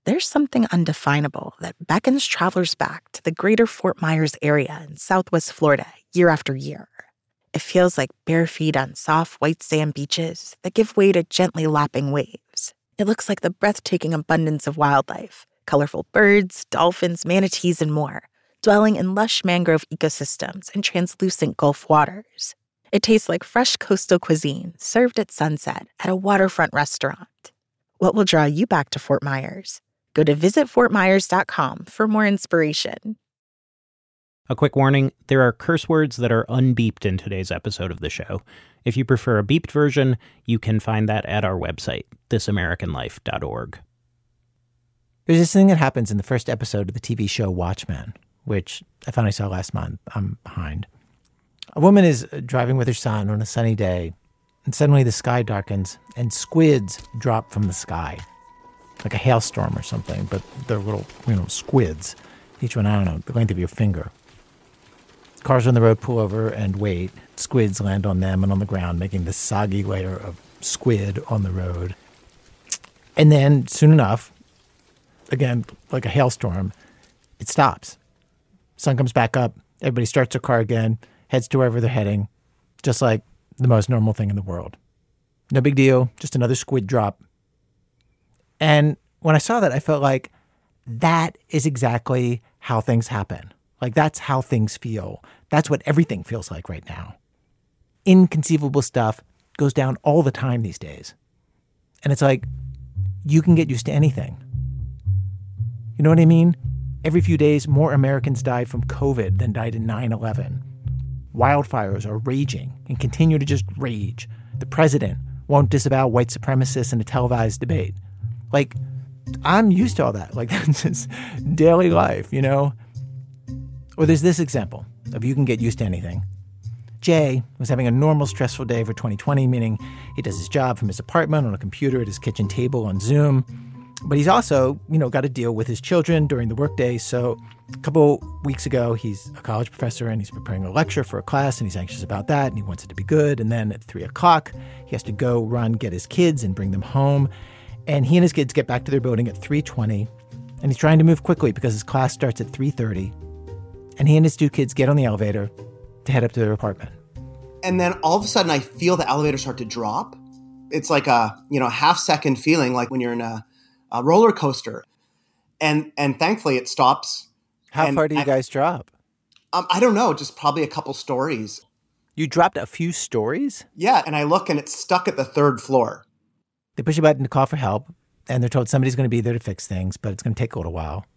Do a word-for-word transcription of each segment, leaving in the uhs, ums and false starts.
there's something undefinable that beckons travelers back to the greater Fort Myers area in Southwest Florida year after year. It feels like bare feet on soft white sand beaches that give way to gently lapping waves. It looks like the breathtaking abundance of wildlife, colorful birds, dolphins, manatees, and more, dwelling in lush mangrove ecosystems and translucent Gulf waters. It tastes like fresh coastal cuisine served at sunset at a waterfront restaurant. What will draw you back to Fort Myers? Go to visit fort myers dot com for more inspiration. A quick warning, there are curse words that are unbeeped in today's episode of the show. If you prefer a beeped version, you can find that at our website, this american life dot org. There's this thing that happens in the first episode of the T V show Watchmen, which I finally saw last month. I'm behind. A woman is driving with her son on a sunny day, and suddenly the sky darkens, and squids drop from the sky. Like a hailstorm or something, but they're little, you know, squids. Each one, I don't know, the length of your finger. Cars on the road pull over and wait. Squids land on them and on the ground, making this soggy layer of squid on the road. And then, soon enough, again, like a hailstorm, it stops. Sun comes back up, everybody starts their car again, heads to wherever they're heading, just like the most normal thing in the world. No big deal, just another squid drop. And when I saw that, I felt like that is exactly how things happen. Like, that's how things feel. That's what everything feels like right now. Inconceivable stuff goes down all the time these days. And it's like, you can get used to anything. You know what I mean? Every few days, more Americans died from COVID than died in nine eleven. Wildfires are raging and continue to just rage. The president won't disavow white supremacists in a televised debate. Like, I'm used to all that. Like, that's just daily life, you know? Or there's this example of you can get used to anything. Jay was having a normal, stressful day for twenty twenty, meaning he does his job from his apartment on a computer at his kitchen table on Zoom. But he's also, you know, got to deal with his children during the workday. So a couple weeks ago, he's a college professor and he's preparing a lecture for a class and he's anxious about that and he wants it to be good. And then at three o'clock, he has to go run, get his kids and bring them home. And he and his kids get back to their building at three twenty. And he's trying to move quickly because his class starts at three thirty. And he and his two kids get on the elevator to head up to their apartment. And then all of a sudden, I feel the elevator start to drop. It's like a, you know, half second feeling like when you're in a, a roller coaster. And and thankfully, it stops. How and far do you I, guys drop? Um, I don't know, just probably a couple stories. You dropped a few stories? Yeah, and I look and it's stuck at the third floor. They push a button to call for help, and they're told somebody's going to be there to fix things, but it's going to take a little while.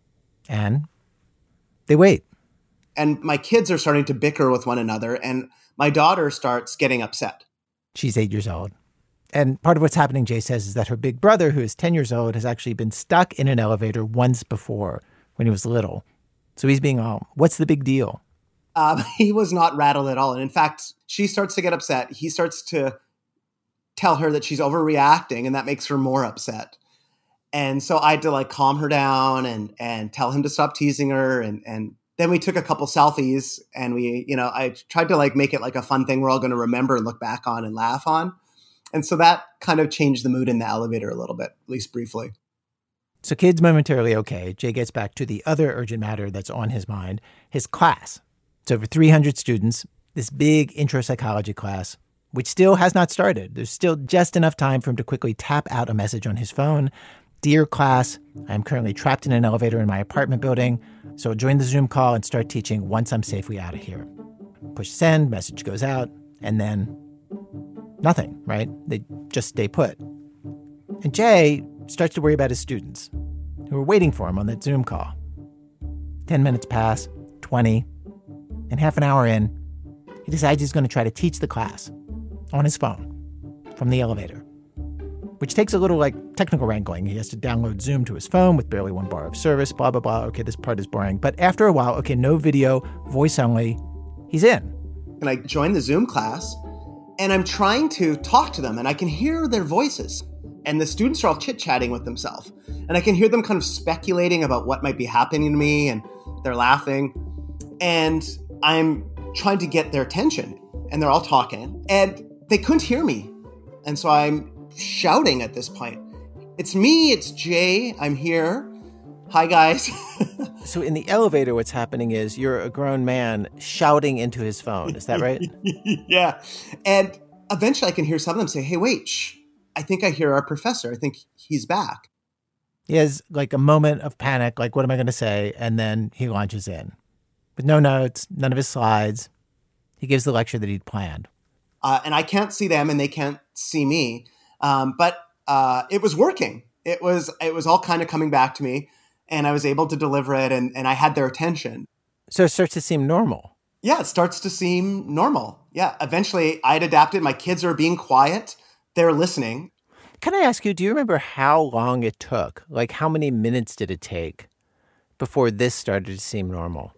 And they wait. And my kids are starting to bicker with one another, and my daughter starts getting upset. She's eight years old. And part of what's happening, Jay says, is that her big brother, who is ten years old, has actually been stuck in an elevator once before when he was little. So he's being all, what's the big deal? Um, he was not rattled at all. And in fact, she starts to get upset. He starts to tell her that she's overreacting, and that makes her more upset. And so I had to like calm her down and and tell him to stop teasing her. And and then we took a couple selfies, and we, you know, I tried to like make it like a fun thing we're all going to remember and look back on and laugh on. And so that kind of changed the mood in the elevator a little bit, at least briefly. So kids momentarily okay. Jay gets back to the other urgent matter that's on his mind, his class. It's over three hundred students, this big intro psychology class, which still has not started. There's still just enough time for him to quickly tap out a message on his phone. Dear class, I am currently trapped in an elevator in my apartment building, so I'll join the Zoom call and start teaching once I'm safely out of here. Push send, message goes out, and then nothing, right? They just stay put. And Jay starts to worry about his students who are waiting for him on that Zoom call. Ten minutes pass, twenty, and half an hour in, he decides he's going to try to teach the class on his phone from the elevator, which takes a little like technical wrangling. He has to download Zoom to his phone with barely one bar of service, blah, blah, blah. Okay, this part is boring. But after a while, okay, no video, voice only, he's in. And I joined the Zoom class, and I'm trying to talk to them, and I can hear their voices. And the students are all chit-chatting with themselves. And I can hear them kind of speculating about what might be happening to me, and they're laughing. And I'm trying to get their attention, and they're all talking. And they couldn't hear me. And so I'm shouting at this point, It's me, it's Jay, I'm here. Hi, guys. So in the elevator, what's happening is you're a grown man shouting into his phone. Is that right? Yeah. And eventually I can hear some of them say, hey, wait, shh. I think I hear our professor. I think he's back. He has like a moment of panic, like, what am I going to say? And then he launches in. With no notes, none of his slides. He gives the lecture that he'd planned. Uh, and I can't see them and they can't see me. Um, but uh, it was working. It was it was all kind of coming back to me. And I was able to deliver it, and, and I had their attention. So it starts to seem normal. Yeah, it starts to seem normal. Yeah, eventually I'd adapted. My kids are being quiet. They're listening. Can I ask you, do you remember how long it took? Like, how many minutes did it take before this started to seem normal?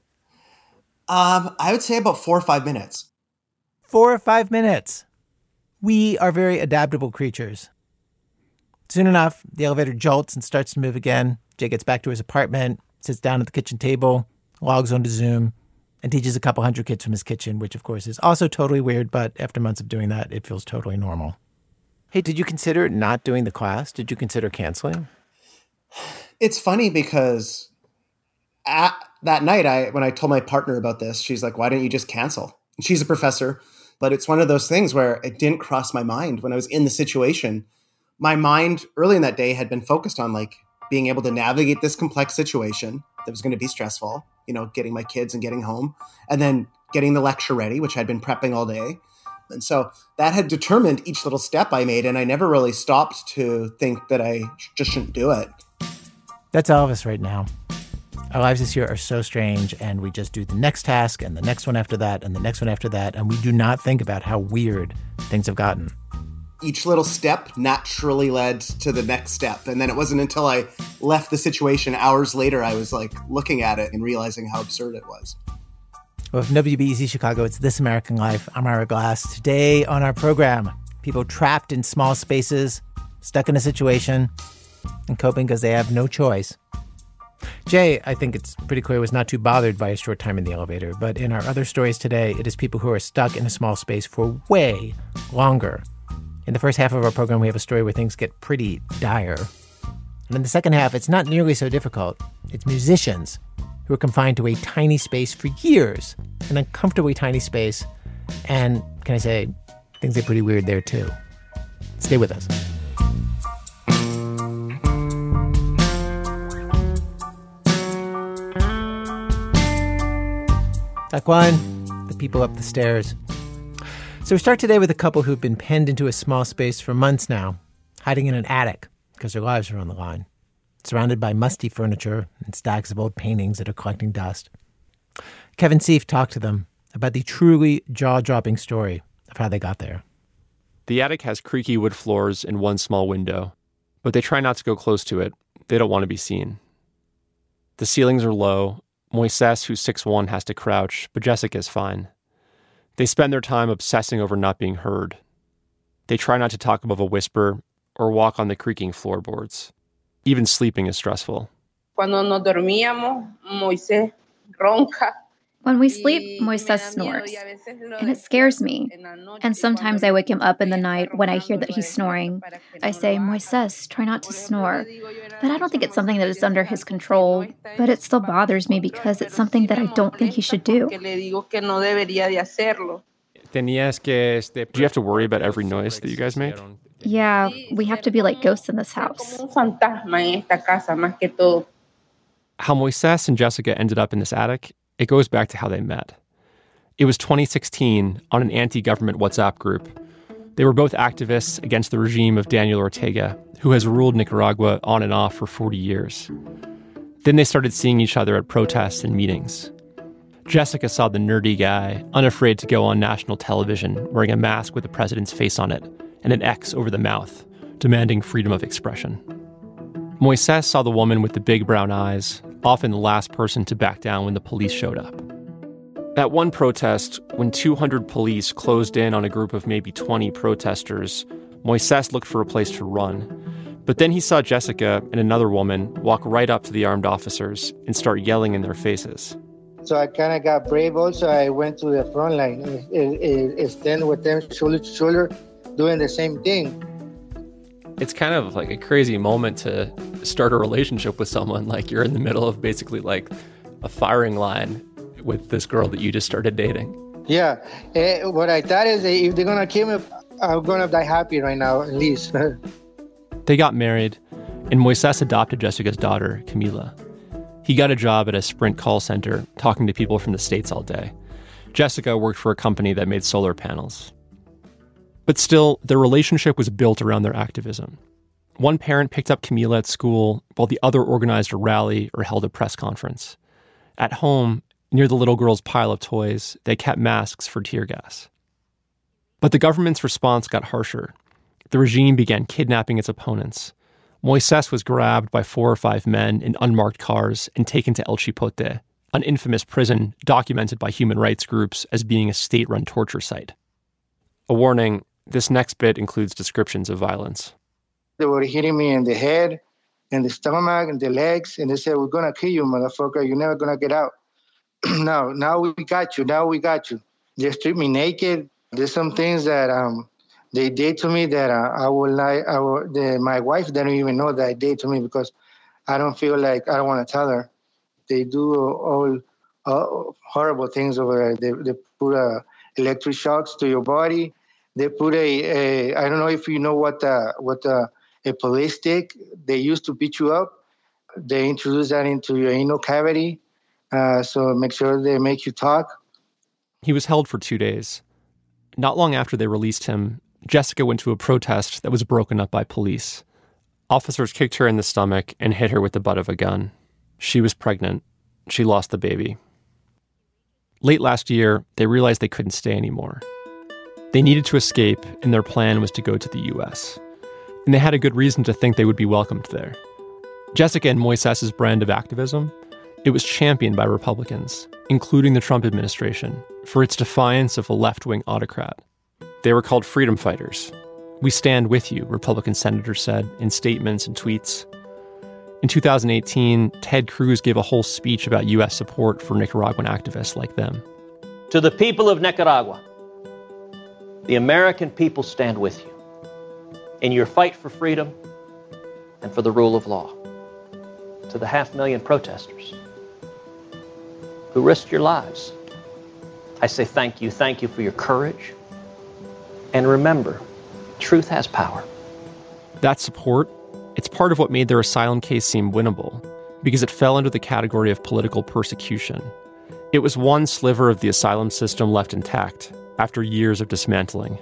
Um, I would say about four or five minutes. Four or five minutes. We are very adaptable creatures. Soon enough, the elevator jolts and starts to move again. Jay gets back to his apartment, sits down at the kitchen table, logs onto Zoom, and teaches a couple hundred kids from his kitchen, which, of course, is also totally weird, but after months of doing that, it feels totally normal. Hey, did you consider not doing the class? Did you consider canceling? It's funny because at that night, I when I told my partner about this, she's like, why don't you just cancel? And she's a professor, but it's one of those things where it didn't cross my mind when I was in the situation. My mind early in that day had been focused on like being able to navigate this complex situation that was going to be stressful, you know, getting my kids and getting home, and then getting the lecture ready, which I'd been prepping all day. And so that had determined each little step I made, and I never really stopped to think that I just shouldn't do it. That's all of us right now. Our lives this year are so strange, and we just do the next task and the next one after that and the next one after that, and we do not think about how weird things have gotten. Each little step naturally led to the next step. And then it wasn't until I left the situation hours later, I was like looking at it and realizing how absurd it was. Well, from W B E Z Chicago, it's This American Life. I'm Ira Glass. Today on our program, people trapped in small spaces, stuck in a situation, and coping because they have no choice. Jay, I think it's pretty clear, was not too bothered by a short time in the elevator. But in our other stories today, it is people who are stuck in a small space for way longer. In the first half of our program, we have a story where things get pretty dire. And in the second half, it's not nearly so difficult. It's musicians who are confined to a tiny space for years, an uncomfortably tiny space. And can I say, things get pretty weird there, too. Stay with us. Taquan, the people up the stairs. So we start today with a couple who've been penned into a small space for months now, hiding in an attic because their lives are on the line, surrounded by musty furniture and stacks of old paintings that are collecting dust. Kevin Seif talked to them about the truly jaw-dropping story of how they got there. The attic has creaky wood floors and one small window, but they try not to go close to it. They don't want to be seen. The ceilings are low. Moises, who's six one, has to crouch, but Jessica's fine. They spend their time obsessing over not being heard. They try not to talk above a whisper or walk on the creaking floorboards. Even sleeping is stressful. Cuando nos dormíamos, Moisés ronca. When we sleep, Moises snores, and it scares me. And sometimes I wake him up in the night when I hear that he's snoring. I say, Moises, try not to snore. But I don't think it's something that is under his control. But it still bothers me because it's something that I don't think he should do. Do you have to worry about every noise that you guys make? Yeah, we have to be like ghosts in this house. How Moises and Jessica ended up in this attic, it goes back to how they met. It was twenty sixteen on an anti-government WhatsApp group. They were both activists against the regime of Daniel Ortega, who has ruled Nicaragua on and off for forty years. Then they started seeing each other at protests and meetings. Jessica saw the nerdy guy, unafraid to go on national television, wearing a mask with the president's face on it and an X over the mouth, demanding freedom of expression. Moises saw the woman with the big brown eyes, often the last person to back down when the police showed up. At one protest, when two hundred police closed in on a group of maybe twenty protesters, Moises looked for a place to run. But then he saw Jessica and another woman walk right up to the armed officers and start yelling in their faces. So I kind of got brave also. I went to the front line and, and, and stand with them shoulder to shoulder, doing the same thing. It's kind of like a crazy moment to start a relationship with someone. Like you're in the middle of basically like a firing line with this girl that you just started dating. Yeah. Uh, what I thought is that if they're going to kill me, I'm going to die happy right now, at least. They got married, and Moises adopted Jessica's daughter, Camila. He got a job at a Sprint call center, talking to people from the States all day. Jessica worked for a company that made solar panels. But still, their relationship was built around their activism. One parent picked up Camila at school, while the other organized a rally or held a press conference. At home, near the little girl's pile of toys, they kept masks for tear gas. But the government's response got harsher. The regime began kidnapping its opponents. Moises was grabbed by four or five men in unmarked cars and taken to El Chipote, an infamous prison documented by human rights groups as being a state-run torture site. A warning, this next bit includes descriptions of violence. They were hitting me in the head, in the stomach, in the legs, and they said, "We're going to kill you, motherfucker. You're never going to get out." now, now we got you. Now we got you. They stripped me naked. There's some things that um they did to me that uh, I will like. I will, the, my wife didn't even know that they did to me because I don't feel like I don't want to tell her. They do all uh, horrible things over there. They, they put uh, electric shocks to your body. They put a, a I don't know if you know what the, what the, a police stick they used to beat you up. They introduce that into your anal cavity, uh, so make sure they make you talk. He was held for two days. Not long after they released him, Jessica went to a protest that was broken up by police. Officers kicked her in the stomach and hit her with the butt of a gun. She was pregnant. She lost the baby. Late last year, they realized they couldn't stay anymore. They needed to escape, and their plan was to go to the U S. And they had a good reason to think they would be welcomed there. Jessica and Moises's brand of activism, it was championed by Republicans, including the Trump administration, for its defiance of a left-wing autocrat. They were called freedom fighters. "We stand with you," Republican senators said in statements and tweets. In two thousand eighteen, Ted Cruz gave a whole speech about U S support for Nicaraguan activists like them. To the people of Nicaragua, the American people stand with you in your fight for freedom and for the rule of law. To the half million protesters who risked your lives, I say thank you. Thank you for your courage. And remember, truth has power. That support, it's part of what made their asylum case seem winnable, because it fell under the category of political persecution. It was one sliver of the asylum system left intact after years of dismantling.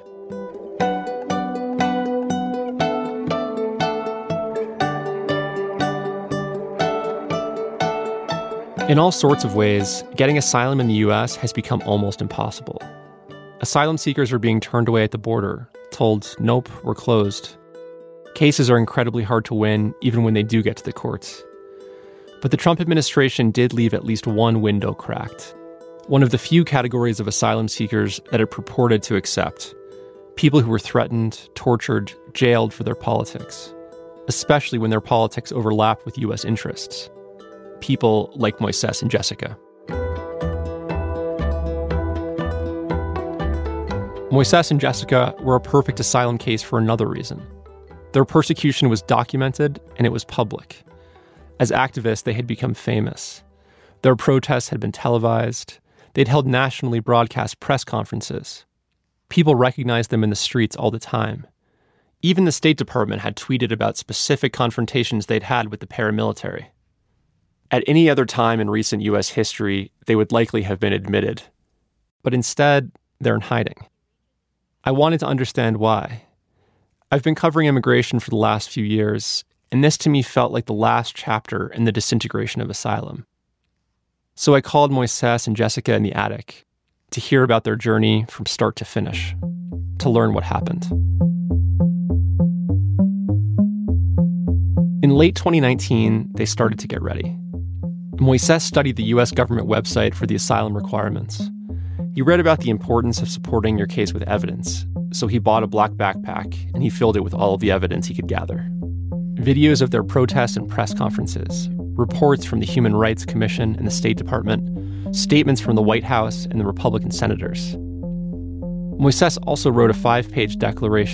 In all sorts of ways, getting asylum in the U S has become almost impossible. Asylum seekers are being turned away at the border, told, "Nope, we're closed." Cases are incredibly hard to win, even when they do get to the courts. But the Trump administration did leave at least one window cracked. One of the few categories of asylum seekers that it purported to accept. People who were threatened, tortured, jailed for their politics. Especially when their politics overlap with U S interests. People like Moises and Jessica. Moises and Jessica were a perfect asylum case for another reason. Their persecution was documented and it was public. As activists, they had become famous. Their protests had been televised. They'd held nationally broadcast press conferences. People recognized them in the streets all the time. Even the State Department had tweeted about specific confrontations they'd had with the paramilitary. At any other time in recent U S history, they would likely have been admitted. But instead, they're in hiding. I wanted to understand why. I've been covering immigration for the last few years, and this to me felt like the last chapter in the disintegration of asylum. So I called Moises and Jessica in the attic to hear about their journey from start to finish, to learn what happened. In late twenty nineteen, they started to get ready. Moises studied the U S government website for the asylum requirements. He read about the importance of supporting your case with evidence, so he bought a black backpack and he filled it with all of the evidence he could gather. Videos of their protests and press conferences, reports from the Human Rights Commission and the State Department, statements from the White House and the Republican senators. Moises also wrote a five-page declaration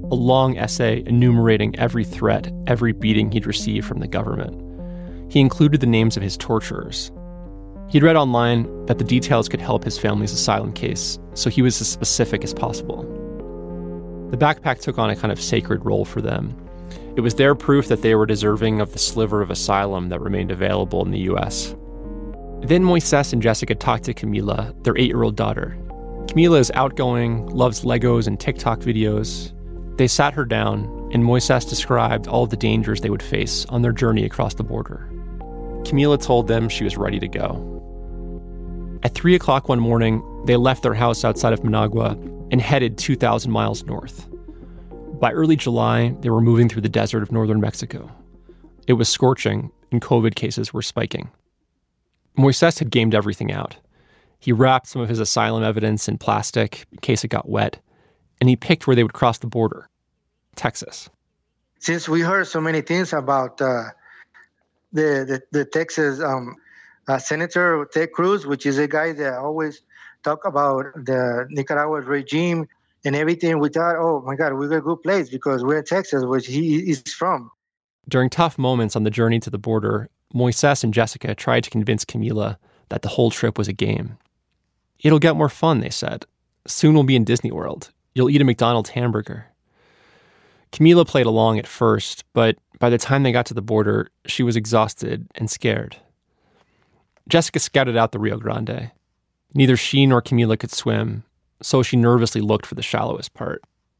a long essay enumerating every threat, every beating he'd received from the government. He included the names of his torturers. He'd read online that the details could help his family's asylum case, so he was as specific as possible. The backpack took on a kind of sacred role for them. It was their proof that they were deserving of the sliver of asylum that remained available in the U S. Then Moises and Jessica talked to Camila, their eight-year-old daughter. Camila is outgoing, loves Legos and TikTok videos. They sat her down, and Moises described all the dangers they would face on their journey across the border. Camila told them she was ready to go. At three o'clock one morning, they left their house outside of Managua and headed two thousand miles north. By early July, they were moving through the desert of northern Mexico. It was scorching, and COVID cases were spiking. Moises had gamed everything out. He wrapped some of his asylum evidence in plastic in case it got wet, and he picked where they would cross the border, Texas. Since we heard so many things about uh, the, the the Texas um, uh, Senator Ted Cruz, which is a guy that always talk about the Nicaragua regime and everything, we thought, oh my God, we're in a good place because we're in Texas, which he is from. During tough moments on the journey to the border, Moises and Jessica tried to convince Camila that the whole trip was a game. It'll get more fun, they said. Soon we'll be in Disney World. You'll eat a McDonald's hamburger. Camila played along at first, but by the time they got to the border, she was exhausted and scared. Jessica scouted out the Rio Grande. Neither she nor Camila could swim, so she nervously looked for the shallowest part.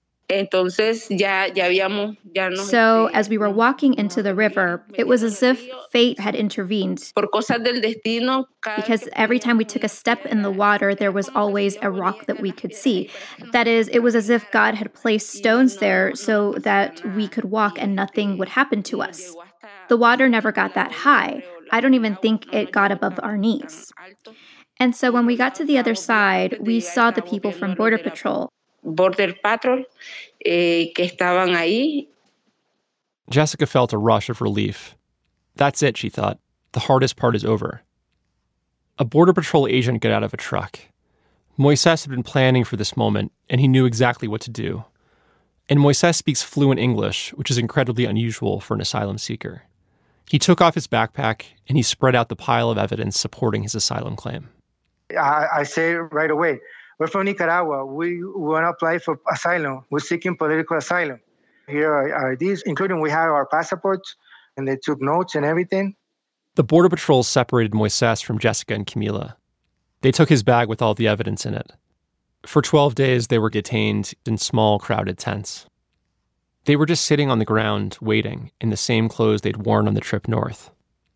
So, as we were walking into the river, it was as if fate had intervened. Because every time we took a step in the water, there was always a rock that we could see. That is, it was as if God had placed stones there so that we could walk and nothing would happen to us. The water never got that high. I don't even think it got above our knees. And so when we got to the other side, we saw the people from Border Patrol. Border Patrol, eh, que estaban ahí. Jessica felt a rush of relief. That's it, she thought. The hardest part is over. A Border Patrol agent got out of a truck. Moises had been planning for this moment, and he knew exactly what to do. And Moises speaks fluent English, which is incredibly unusual for an asylum seeker. He took off his backpack, and he spread out the pile of evidence supporting his asylum claim. I, I say right away, we're from Nicaragua. We want to apply for asylum. We're seeking political asylum. Here are, are these, including we have our passports, and they took notes and everything. The Border Patrol separated Moises from Jessica and Camila. They took his bag with all the evidence in it. For twelve days, they were detained in small, crowded tents. They were just sitting on the ground, waiting, in the same clothes they'd worn on the trip north.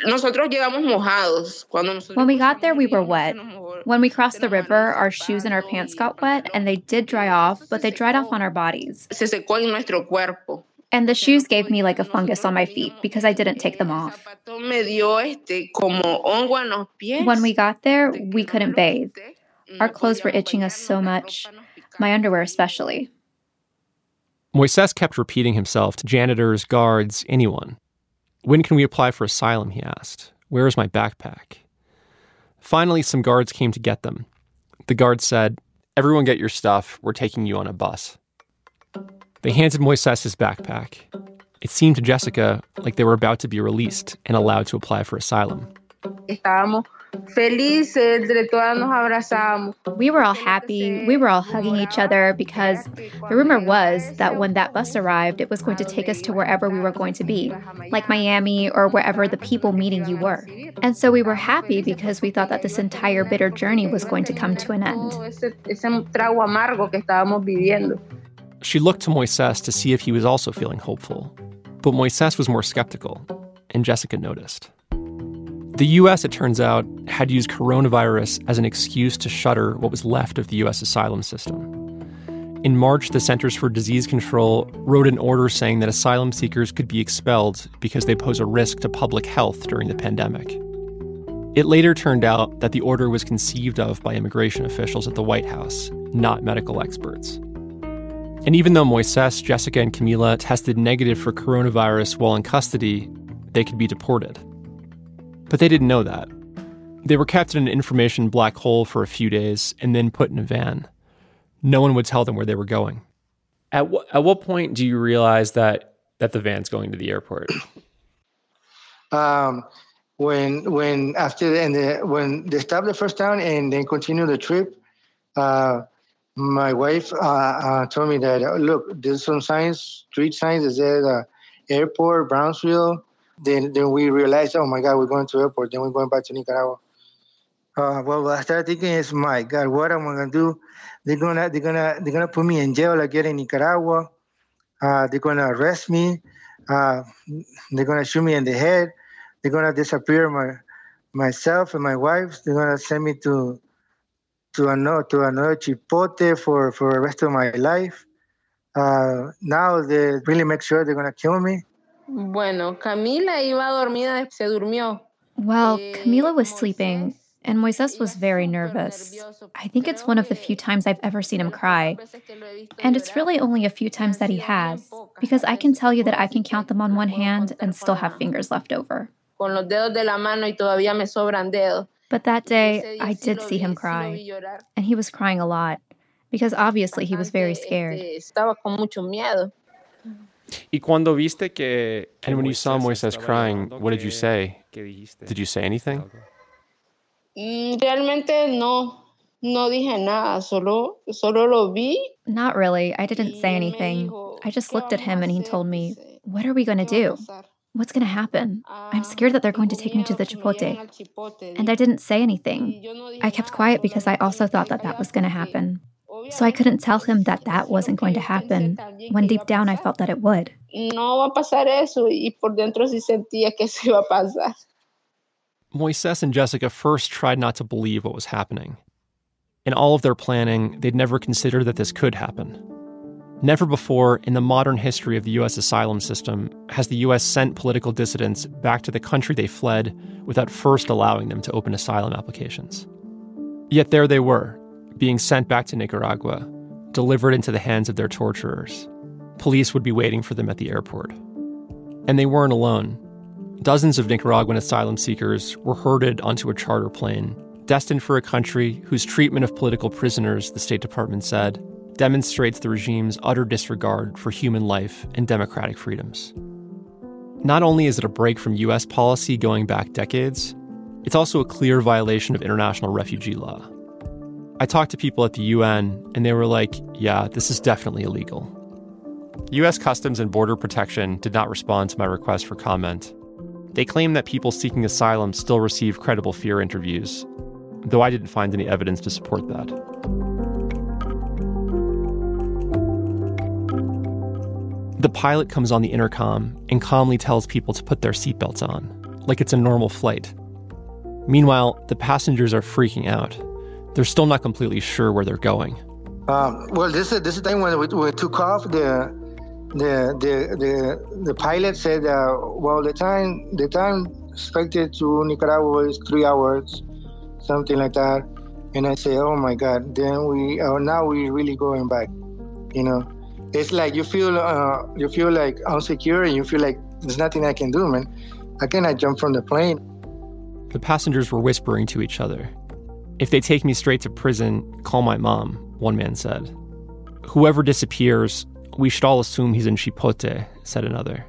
When we got there, we were wet. When we crossed the river, our shoes and our pants got wet, and they did dry off, but they dried off on our bodies. And the shoes gave me like a fungus on my feet because I didn't take them off. When we got there, we couldn't bathe. Our clothes were itching us so much, my underwear especially. Moises kept repeating himself to janitors, guards, anyone. When can we apply for asylum, he asked. Where is my backpack? Finally, some guards came to get them. The guards said, everyone get your stuff. We're taking you on a bus. They handed Moises his backpack. It seemed to Jessica like they were about to be released and allowed to apply for asylum. We were all happy. We were all hugging each other because the rumor was that when that bus arrived, it was going to take us to wherever we were going to be, like Miami or wherever the people meeting you were. And so we were happy because we thought that this entire bitter journey was going to come to an end. She looked to Moises to see if he was also feeling hopeful. But Moises was more skeptical, and Jessica noticed. The U S, it turns out, had used coronavirus as an excuse to shutter what was left of the U S asylum system. In March, the Centers for Disease Control wrote an order saying that asylum seekers could be expelled because they pose a risk to public health during the pandemic. It later turned out that the order was conceived of by immigration officials at the White House, not medical experts. And even though Moises, Jessica, and Camila tested negative for coronavirus while in custody, they could be deported. But they didn't know that. They were kept in an information black hole for a few days and then put in a van. No one would tell them where they were going. At what at what point do you realize that that the van's going to the airport? Um, when when after the, and the, when they stopped the first time and then continue the trip, uh, my wife uh, uh, told me that uh, look, there's some signs, street signs that said uh, airport, Brownsville. Then then we realized, oh my God, we're going to airport. Then we're going back to Nicaragua. Uh, well, what I started thinking is, my God, what am I gonna do? They're gonna they're gonna they're gonna put me in jail again in Nicaragua. Uh, they're gonna arrest me. Uh, they're gonna shoot me in the head. They're gonna disappear my myself and my wife. They're gonna send me to to another to another chipote for, for the rest of my life. Uh, now they really make sure they're gonna kill me. Bueno, Camila iba dormida, se durmió. Well, Camila was sleeping, and Moises was very nervous. I think it's one of the few times I've ever seen him cry. And it's really only a few times that he has, because I can tell you that I can count them on one hand and still have fingers left over. Con los dedos de la mano y todavía me sobran dedos. But that day, I did see him cry, and he was crying a lot, because obviously he was very scared. Estaba con mucho miedo. Y cuando viste que, and when you saw Moises crying, what did you say? Did you say anything? Realmente no, no dije nada, solo, solo lo vi. Not really. I didn't say anything. I just looked at him and he told me, what are we going to do? What's going to happen? I'm scared that they're going to take me to the chipote. And I didn't say anything. I kept quiet because I also thought that that was going to happen. So I couldn't tell him that that wasn't going to happen, when deep down I felt that it would. No va a pasar eso, y por dentro sí sentía que eso iba a pasar. Moises and Jessica first tried not to believe what was happening. In all of their planning, they'd never considered that this could happen. Never before in the modern history of the U S asylum system has the U S sent political dissidents back to the country they fled without first allowing them to open asylum applications. Yet there they were, being sent back to Nicaragua, delivered into the hands of their torturers. Police would be waiting for them at the airport. And they weren't alone. Dozens of Nicaraguan asylum seekers were herded onto a charter plane, destined for a country whose treatment of political prisoners, the State Department said, demonstrates the regime's utter disregard for human life and democratic freedoms. Not only is it a break from U S policy going back decades, it's also a clear violation of international refugee law. I talked to people at the U N, and they were like, yeah, this is definitely illegal. U S Customs and Border Protection did not respond to my request for comment. They claim that people seeking asylum still receive credible fear interviews, though I didn't find any evidence to support that. The pilot comes on the intercom and calmly tells people to put their seatbelts on, like it's a normal flight. Meanwhile, the passengers are freaking out. They're still not completely sure where they're going. Um, well, this is this is the time when we, we took off. The the the the, the pilot said, uh, "Well, the time the time expected to Nicaragua is three hours, something like that." And I say, "Oh my God!" Then we uh, now we're really going back. You know, it's like you feel uh, you feel like insecure, and you feel like there's nothing I can do, man. I cannot jump from the plane. The passengers were whispering to each other. If they take me straight to prison, call my mom, one man said. Whoever disappears, we should all assume he's in Chipote, said another.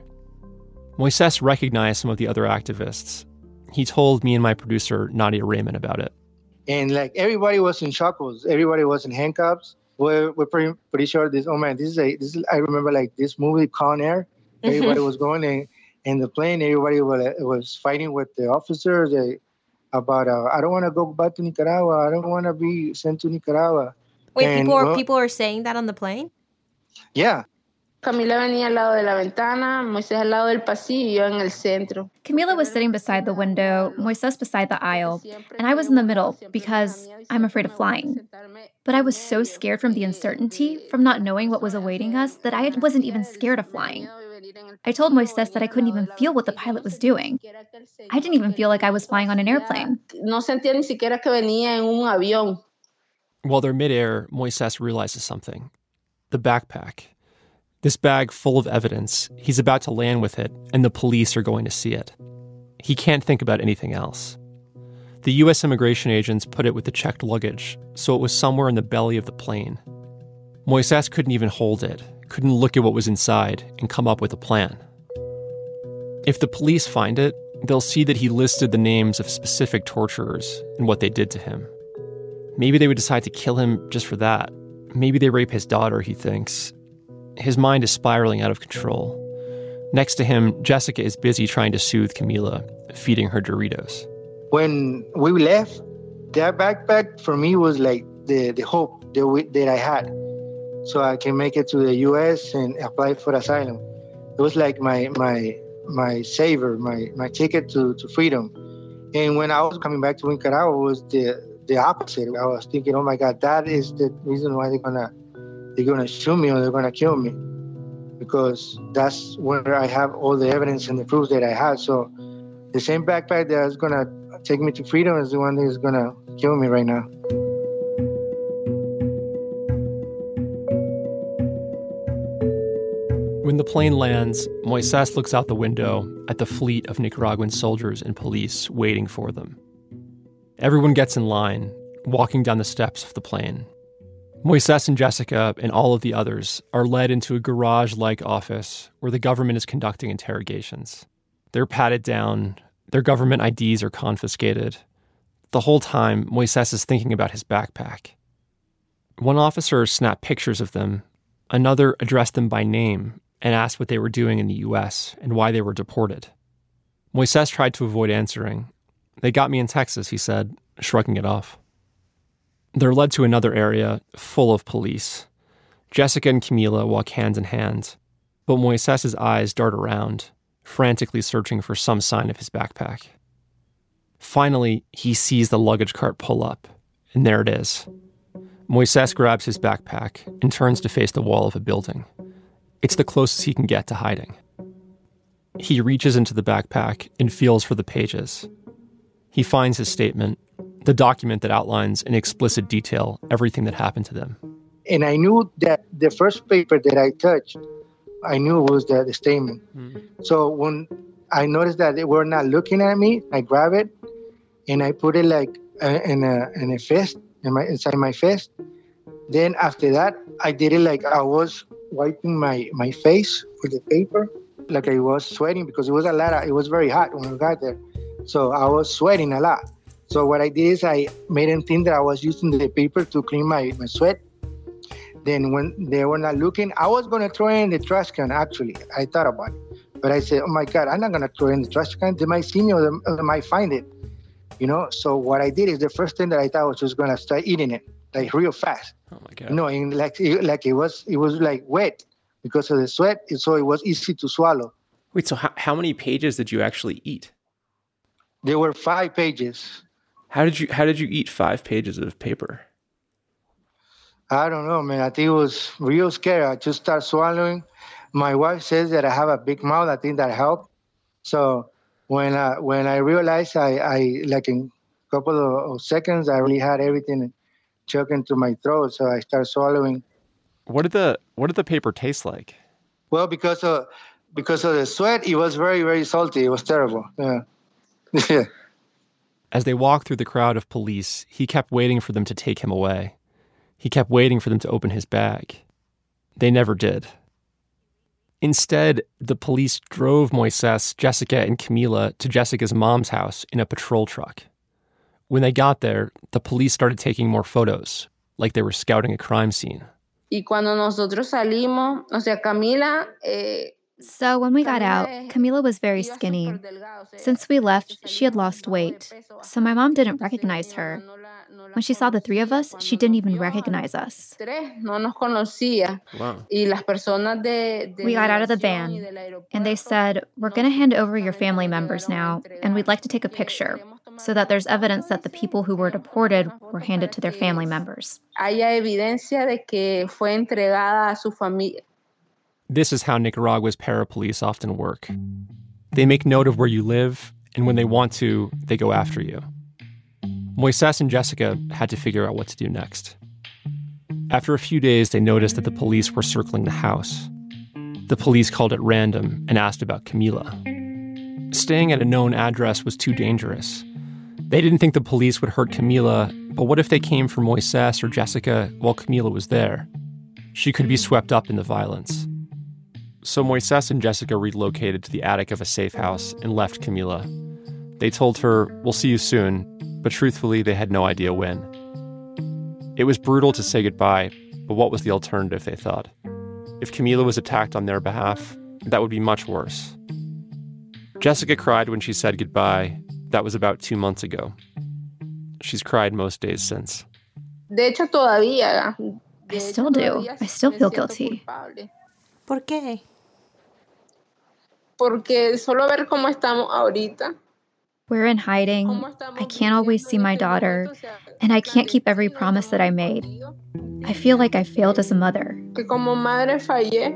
Moises recognized some of the other activists. He told me and my producer, Nadia Raymond, about it. And like everybody was in shackles, everybody was in handcuffs. We're, we're pretty, pretty sure this, oh man, this is a, this is, I remember like this movie, Con Air. Everybody was going in, in the plane, everybody was, was fighting with the officers. They, about uh, I don't want to go back to Nicaragua. I don't want to be sent to Nicaragua. Wait, and, people are well, people are saying that on the plane? Yeah. Camila venía al lado de la ventana, Moisés al lado del pasillo y yo en el centro. Camila was sitting beside the window, Moises beside the aisle, and I was in the middle because I'm afraid of flying. But I was so scared from the uncertainty, from not knowing what was awaiting us, that I wasn't even scared of flying. I told Moises that I couldn't even feel what the pilot was doing. I didn't even feel like I was flying on an airplane. No sentía ni siquiera que venía en un avión. While they're midair, Moises realizes something. The backpack. This bag full of evidence. He's about to land with it, and the police are going to see it. He can't think about anything else. The U S immigration agents put it with the checked luggage, so it was somewhere in the belly of the plane. Moises couldn't even hold it, couldn't look at what was inside and come up with a plan. If the police find it, they'll see that he listed the names of specific torturers and what they did to him. Maybe they would decide to kill him just for that. Maybe they rape his daughter, he thinks. His mind is spiraling out of control. Next to him, Jessica is busy trying to soothe Camila, feeding her Doritos. When we left, that backpack for me was like the, the hope that, we, that I had. So I can make it to the U S and apply for asylum. It was like my my my savior, my, my ticket to, to freedom. And when I was coming back to Nicaragua, it was the, the opposite. I was thinking, oh my God, that is the reason why they're gonna they're gonna shoot me or they're gonna kill me. Because that's where I have all the evidence and the proofs that I had. So the same backpack that is gonna take me to freedom is the one that is gonna kill me right now. When the plane lands, Moises looks out the window at the fleet of Nicaraguan soldiers and police waiting for them. Everyone gets in line, walking down the steps of the plane. Moises and Jessica and all of the others are led into a garage-like office where the government is conducting interrogations. They're patted down, their government I Ds are confiscated. The whole time, Moises is thinking about his backpack. One officer snapped pictures of them, another addressed them by name and asked what they were doing in the U S and why they were deported. Moises tried to avoid answering. They got me in Texas, he said, shrugging it off. They're led to another area full of police. Jessica and Camila walk hand in hand, but Moises' eyes dart around, frantically searching for some sign of his backpack. Finally, he sees the luggage cart pull up, and there it is. Moises grabs his backpack and turns to face the wall of a building. It's the closest he can get to hiding. He reaches into the backpack and feels for the pages. He finds his statement, the document that outlines in explicit detail everything that happened to them. And I knew that the first paper that I touched, I knew it was the, the statement. Mm-hmm. So when I noticed that they were not looking at me, I grab it and I put it like uh, in a in a fist, in my, inside my fist. Then after that, I did it like I was wiping my, my face with the paper, like I was sweating because it was a lot. Of, it was very hot when I got there, so I was sweating a lot. So what I did is I made them think that I was using the paper to clean my, my sweat. Then when they were not looking, I was going to throw it in the trash can, actually. I thought about it. But I said, oh my God, I'm not going to throw it in the trash can. They might see me or they, or they might find it. You know, so what I did is the first thing that I thought was just going to start eating it, like real fast. Oh my God. You know, and like, it, like it was it was like wet because of the sweat, so it was easy to swallow. Wait, so how, how many pages did you actually eat? There were five pages. How did you How did you eat five pages of paper? I don't know, man. I think it was real scary. I just started swallowing. My wife says that I have a big mouth. I think that helped. So when I, when I realized, I, I like in a couple of, of seconds, I really had everything choked into my throat. So I started swallowing. What did the What did the paper taste like? Well, because of because of the sweat, it was very, very salty. It was terrible. Yeah. Yeah. As they walked through the crowd of police, he kept waiting for them to take him away. He kept waiting for them to open his bag. They never did. Instead, the police drove Moises, Jessica, and Camila to Jessica's mom's house in a patrol truck. When they got there, the police started taking more photos, like they were scouting a crime scene. Y cuando nosotros salimos, o sea, Camila... Eh, So when we got out, Camila was very skinny. Since we left, she had lost weight, so my mom didn't recognize her. When she saw the three of us, she didn't even recognize us. Wow. We got out of the van, and they said, we're going to hand over your family members now, and we'd like to take a picture so that there's evidence that the people who were deported were handed to their family members. This is how Nicaragua's parapolice often work. They make note of where you live, and when they want to, they go after you. Moises and Jessica had to figure out what to do next. After a few days, they noticed that the police were circling the house. The police called at random and asked about Camila. Staying at a known address was too dangerous. They didn't think the police would hurt Camila, but what if they came for Moises or Jessica while Camila was there? She could be swept up in the violence. So Moises and Jessica relocated to the attic of a safe house and left Camila. They told her, "We'll see you soon," but truthfully, they had no idea when. It was brutal to say goodbye, but what was the alternative, they thought? If Camila was attacked on their behalf, that would be much worse. Jessica cried when she said goodbye. That was about two months ago. She's cried most days since. I still do. I still feel guilty. ¿Por qué? Porque solo ver cómo estamos ahorita. We're in hiding. I can't always see my daughter, and I can't keep every promise that I made. I feel like I failed as a mother. Que como madre fallé.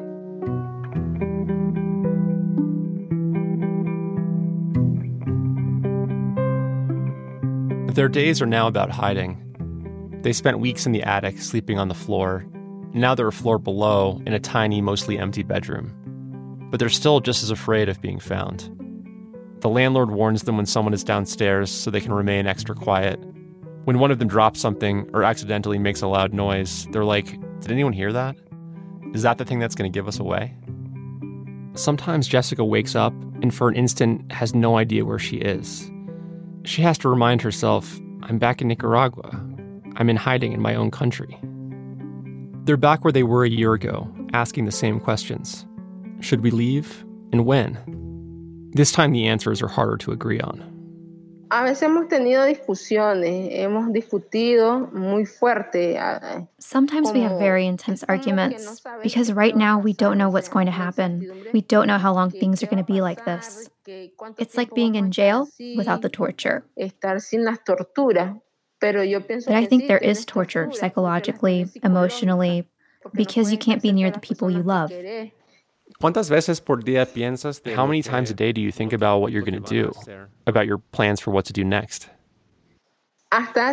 Their days are now about hiding. They spent weeks in the attic, sleeping on the floor. Now they're a floor below in a tiny, mostly empty bedroom. But they're still just as afraid of being found. The landlord warns them when someone is downstairs so they can remain extra quiet. When one of them drops something or accidentally makes a loud noise, they're like, "Did anyone hear that? Is that the thing that's going to give us away?" Sometimes Jessica wakes up and for an instant has no idea where she is. She has to remind herself, "I'm back in Nicaragua. I'm in hiding in my own country." They're back where they were a year ago, asking the same questions. Should we leave? And when? This time the answers are harder to agree on. A veces hemos tenido discusiones, hemos discutido muy fuerte. Sometimes we have very intense arguments because right now we don't know what's going to happen. We don't know how long things are going to be like this. It's like being in jail without the torture. Estar sin las torturas. But I think there is torture psychologically, emotionally, because you can't be near the people you love. ¿Cuántas veces por día piensas de How many times a day do you think about what you're going to do, about your plans for what to do next? I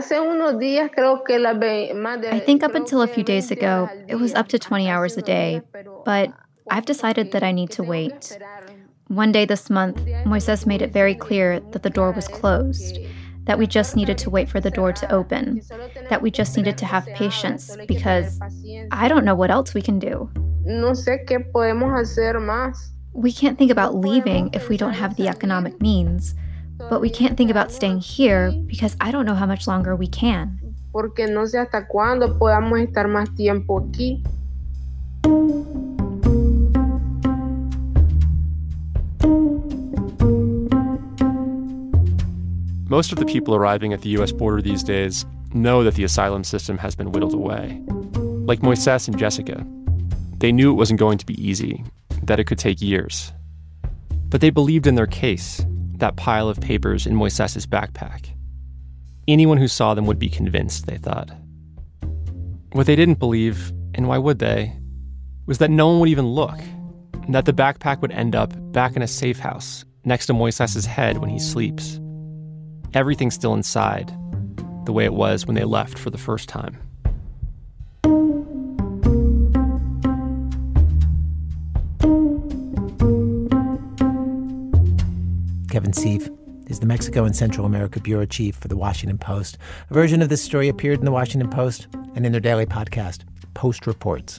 think up until a few days ago, it was up to twenty hours a day, but I've decided that I need to wait. One day this month, Moises made it very clear that the door was closed, that we just needed to wait for the door to open, that we just needed to have patience because I don't know what else we can do. No sé qué podemos hacer más. We can't think about leaving if we don't have the economic means, but we can't think about staying here because I don't know how much longer we can. Porque no sé hasta cuándo podamos estar más tiempo aquí. Most of the people arriving at the U S border these days know that the asylum system has been whittled away. Like Moises and Jessica. They knew it wasn't going to be easy, that it could take years. But they believed in their case, that pile of papers in Moises's backpack. Anyone who saw them would be convinced, they thought. What they didn't believe, and why would they, was that no one would even look, and that the backpack would end up back in a safe house next to Moises's head when he sleeps. Everything's still inside, the way it was when they left for the first time. Kevin Seif is the Mexico and Central America bureau chief for The Washington Post. A version of this story appeared in The Washington Post and in their daily podcast, Post Reports.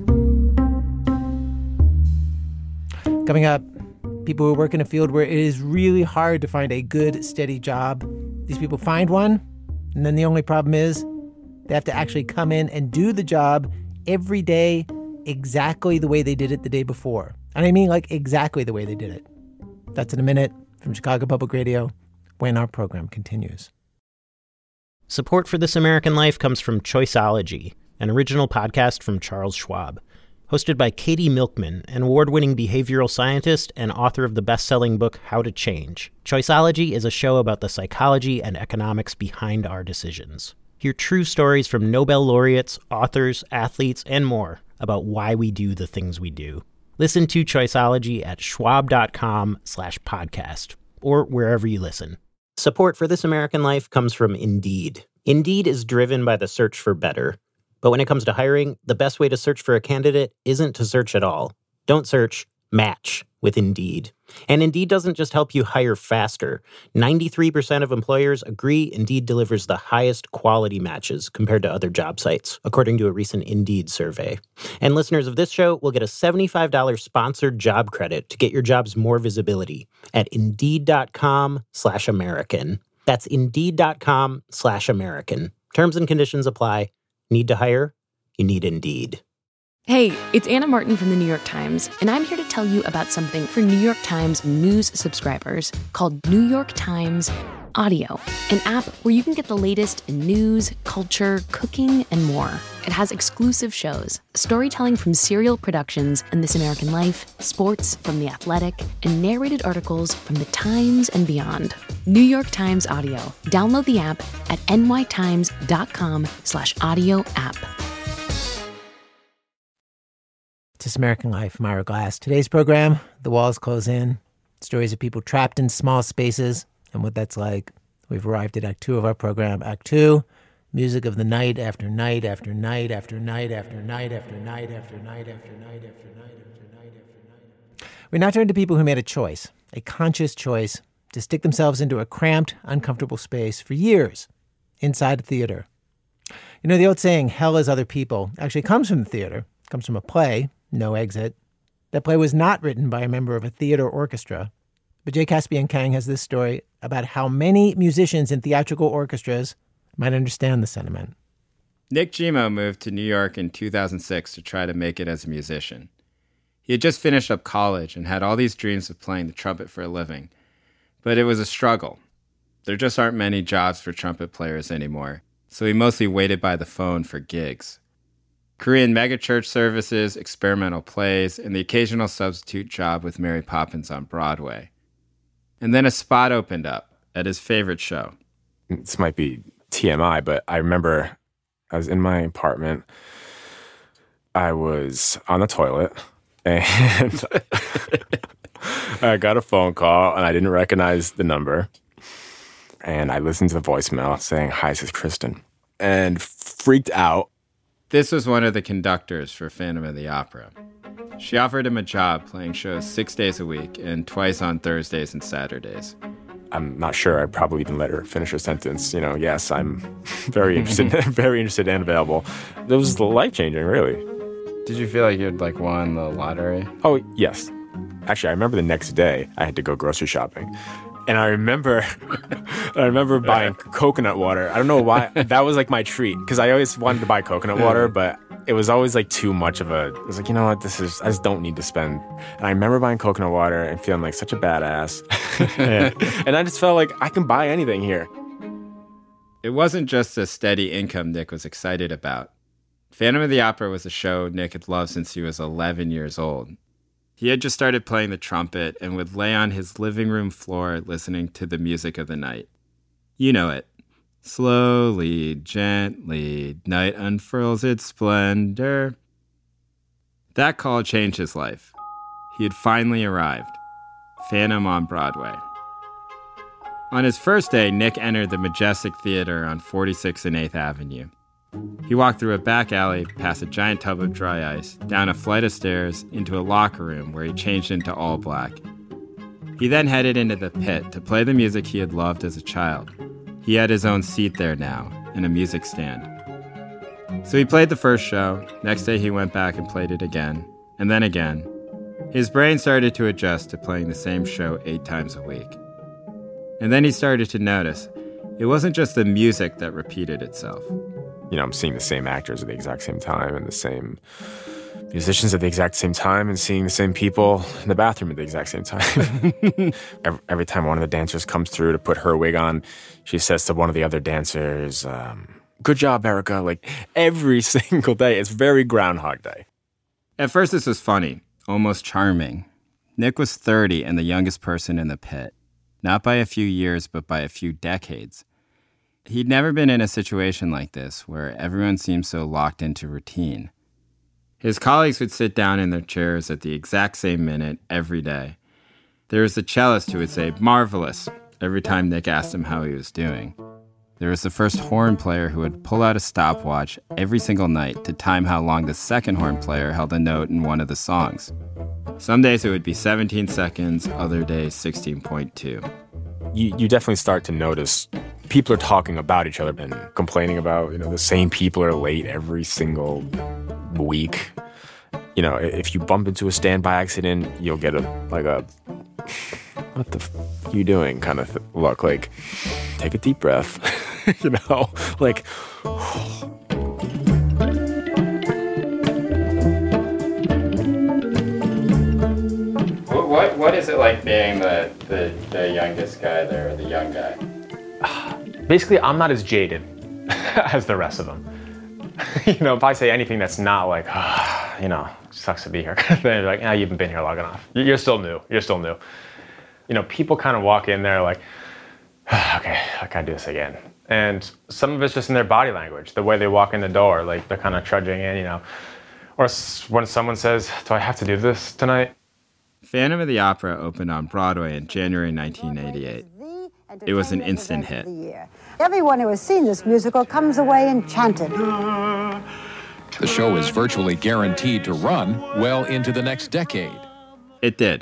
Coming up, people who work in a field where it is really hard to find a good, steady job. These people find one, and then the only problem is they have to actually come in and do the job every day exactly the way they did it the day before. And I mean like exactly the way they did it. That's in a minute from Chicago Public Radio when our program continues. Support for This American Life comes from Choiceology, an original podcast from Charles Schwab. Hosted by Katie Milkman, an award-winning behavioral scientist and author of the best-selling book How to Change. Choiceology is a show about the psychology and economics behind our decisions. Hear true stories from Nobel laureates, authors, athletes, and more about why we do the things we do. Listen to Choiceology at schwab.com slash podcast or wherever you listen. Support for This American Life comes from Indeed. Indeed is driven by the search for better. But when it comes to hiring, the best way to search for a candidate isn't to search at all. Don't search, Match with Indeed. And Indeed doesn't just help you hire faster. ninety-three percent of employers agree Indeed delivers the highest quality matches compared to other job sites, according to a recent Indeed survey. And listeners of this show will get a seventy-five dollars sponsored job credit to get your jobs more visibility at Indeed.com slash American. That's Indeed.com slash American. Terms and conditions apply. Need to hire? You need Indeed. Hey, it's Anna Martin from the New York Times, and I'm here to tell you about something for New York Times news subscribers called New York Times Audio, an app where you can get the latest in news, culture, cooking, and more. It has exclusive shows, storytelling from Serial Productions and This American Life, sports from The Athletic, and narrated articles from The Times and beyond. New York Times Audio. Download the app at nytimes.com slash audio app. This American Life, Myra Glass. Today's program, The Walls Close In. Stories of people trapped in small spaces and what that's like. We've arrived at Act Two of our program. Act Two, music of the night after night after night after night after night after night after night after night after night after night after night. We now turn to people who made a choice, a conscious choice, to stick themselves into a cramped, uncomfortable space for years inside a theater. You know, the old saying, hell is other people, actually comes from the theater, comes from a play, No Exit. That play was not written by a member of a theater orchestra. But Jay Caspian Kang has this story about how many musicians in theatrical orchestras might understand the sentiment. Nick Gimo moved to New York in two thousand six to try to make it as a musician. He had just finished up college and had all these dreams of playing the trumpet for a living. But it was a struggle. There just aren't many jobs for trumpet players anymore, so he mostly waited by the phone for gigs. Korean megachurch services, experimental plays, and the occasional substitute job with Mary Poppins on Broadway. And then a spot opened up at his favorite show. This might be T M I, but I remember I was in my apartment. I was on the toilet, and I got a phone call, and I didn't recognize the number. And I listened to the voicemail saying, "Hi, this is Kristen," and freaked out. This was one of the conductors for Phantom of the Opera. She offered him a job playing shows six days a week and twice on Thursdays and Saturdays. I'm not sure I'd probably even let her finish her sentence. You know, yes, I'm very interested, very interested and available. It was life-changing, really. Did you feel like you'd like won the lottery? Oh, yes. Actually, I remember the next day I had to go grocery shopping. And I remember, I remember buying coconut water. I don't know why. That was like my treat because I always wanted to buy coconut water, but it was always like too much of a. I was like, you know what, this is. I just don't need to spend. And I remember buying coconut water and feeling like such a badass. and, and I just felt like I can buy anything here. It wasn't just a steady income Nick was excited about. Phantom of the Opera was a show Nick had loved since he was eleven years old. He had just started playing the trumpet and would lay on his living room floor listening to the music of the night. You know it. Slowly, gently, night unfurls its splendor. That call changed his life. He had finally arrived. Phantom on Broadway. On his first day, Nick entered the Majestic Theater on forty-sixth and eighth Avenue. He walked through a back alley, past a giant tub of dry ice, down a flight of stairs, into a locker room where he changed into all black. He then headed into the pit to play the music he had loved as a child. He had his own seat there now, and a music stand. So he played the first show. Next day he went back and played it again, and then again. His brain started to adjust to playing the same show eight times a week. And then he started to notice it wasn't just the music that repeated itself. You know, I'm seeing the same actors at the exact same time and the same musicians at the exact same time and seeing the same people in the bathroom at the exact same time. every, every time one of the dancers comes through to put her wig on, she says to one of the other dancers, um, "Good job, Erica." Like every single day. It's very Groundhog Day. At first this was funny, almost charming. Nick was thirty and the youngest person in the pit. Not by a few years, but by a few decades. He'd never been in a situation like this, where everyone seemed so locked into routine. His colleagues would sit down in their chairs at the exact same minute every day. There was the cellist who would say, "Marvelous," every time Nick asked him how he was doing. There was the first horn player who would pull out a stopwatch every single night to time how long the second horn player held a note in one of the songs. Some days it would be seventeen seconds, other days sixteen point two. You, you definitely start to notice people are talking about each other and complaining about, you know, the same people are late every single week. You know, if you bump into a stand by accident, you'll get a, like a, what the f are you doing kind of look. Like, take a deep breath, you know, like, what, what what is it like being the, the, the youngest guy there, or the young guy? Basically, I'm not as jaded as the rest of them. You know, if I say anything that's not like, oh, you know, sucks to be here, then they're like, ah, you haven't been here long enough. You're still new. You're still new. You know, people kind of walk in there like, oh, okay, I gotta do this again. And some of it's just in their body language, the way they walk in the door, like they're kind of trudging in, you know. Or when someone says, do I have to do this tonight? Phantom of the Opera opened on Broadway in January nineteen eighty-eight. It was an instant hit. Everyone who has seen this musical comes away enchanted. The show is virtually guaranteed to run well into the next decade. It did.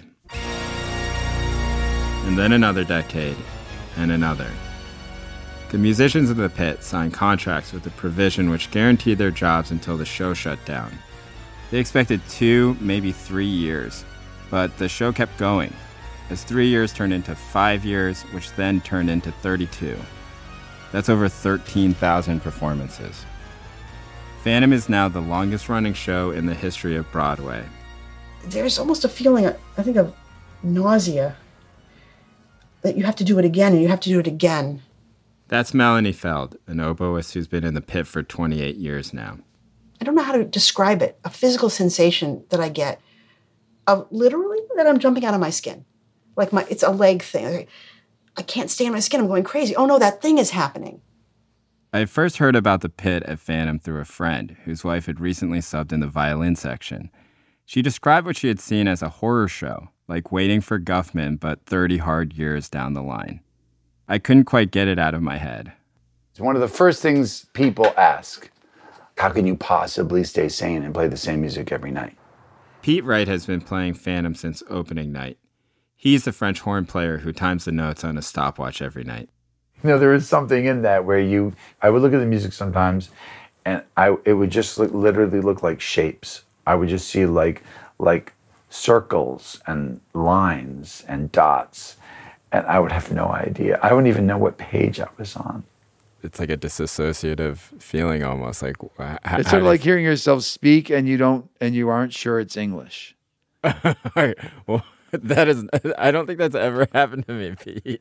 And then another decade, and another. The musicians of the pit signed contracts with a provision which guaranteed their jobs until the show shut down. They expected two, maybe three years, but the show kept going, as three years turned into five years, which then turned into thirty-two. That's over thirteen thousand performances. Phantom is now the longest-running show in the history of Broadway. There's almost a feeling, I think, of nausea, that you have to do it again, and you have to do it again. That's Melanie Feld, an oboist who's been in the pit for twenty-eight years now. I don't know how to describe it, a physical sensation that I get of literally that I'm jumping out of my skin. Like my, it's a leg thing. I can't stay in my skin. I'm going crazy. Oh no, that thing is happening. I first heard about the pit at Phantom through a friend whose wife had recently subbed in the violin section. She described what she had seen as a horror show, like Waiting for Guffman, but thirty hard years down the line. I couldn't quite get it out of my head. It's one of the first things people ask. How can you possibly stay sane and play the same music every night? Pete Wright has been playing Phantom since opening night. He's the French horn player who times the notes on a stopwatch every night. You know, there is something in that where you, I would look at the music sometimes and I, it would just look, literally look like shapes. I would just see like, like circles and lines and dots, and I would have no idea. I wouldn't even know what page I was on. It's like a disassociative feeling almost. Like how, it's sort of like hearing yourself speak and you don't, and you aren't sure it's English. Well, that is, I don't think that's ever happened to me, Pete.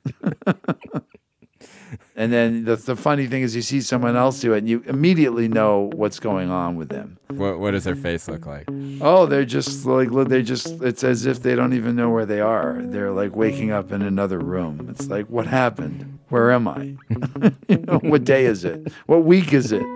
And then the, the funny thing is you see someone else do it and you immediately know what's going on with them. What, what does their face look like? Oh, they're just like, they just, it's as if they don't even know where they are. They're like waking up in another room. It's like, what happened? Where am I? You know, what day is it? What week is it?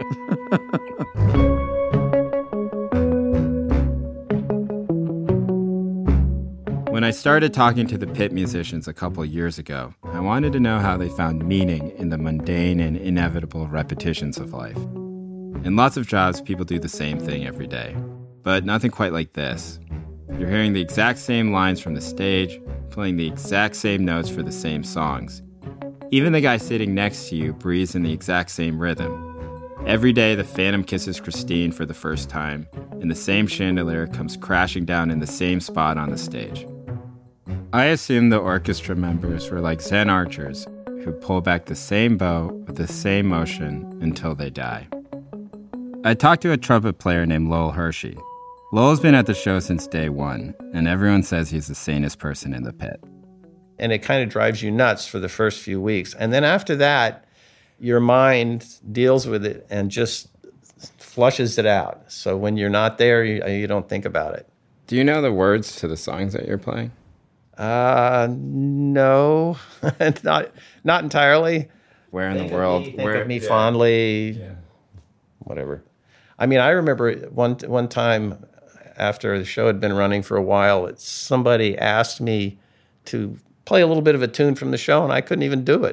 When I started talking to the pit musicians a couple years ago, I wanted to know how they found meaning in the mundane and inevitable repetitions of life. In lots of jobs, people do the same thing every day, but nothing quite like this. You're hearing the exact same lines from the stage, playing the exact same notes for the same songs. Even the guy sitting next to you breathes in the exact same rhythm. Every day, the Phantom kisses Christine for the first time, and the same chandelier comes crashing down in the same spot on the stage. I assumed the orchestra members were like Zen archers who pull back the same bow with the same motion until they die. I talked to a trumpet player named Lowell Hershey. Lowell's been at the show since day one, and everyone says he's the sanest person in the pit. And it kind of drives you nuts for the first few weeks. And then after that, your mind deals with it and just flushes it out. So when you're not there, you, you don't think about it. Do you know the words to the songs that you're playing? Uh, no, not not entirely. Where in think the world? Of me, think Where, of me yeah. fondly, yeah. Whatever. I mean, I remember one one time after the show had been running for a while, it, somebody asked me to play a little bit of a tune from the show, and I couldn't even do it.